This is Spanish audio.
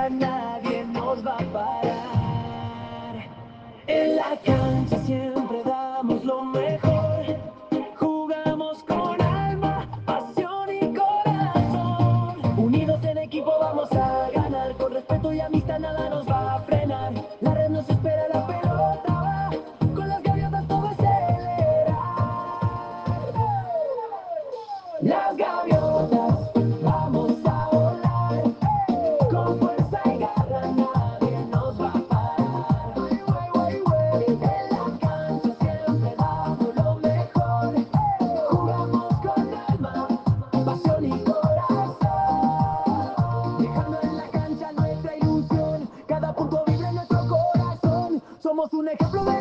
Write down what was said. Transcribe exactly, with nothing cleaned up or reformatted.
garra nadie nos va a parar. En la cancha siempre damos lo mejor. Jugamos con alma, pasión y corazón. Unidos en equipo vamos a ganar. Con respeto y amistad nada nos va a frenar. La red nos espera, la pelota va. Con las gaviotas todo es celebrar. Las gaviotas, vamos a volar. Con fuerza y garra nadie nos va a parar. En la cancha siempre damos lo mejor. Jugamos con alma, pasión y corazón. Dejando en la cancha nuestra ilusión. Cada punto vibra en nuestro corazón. Somos un ejemplo de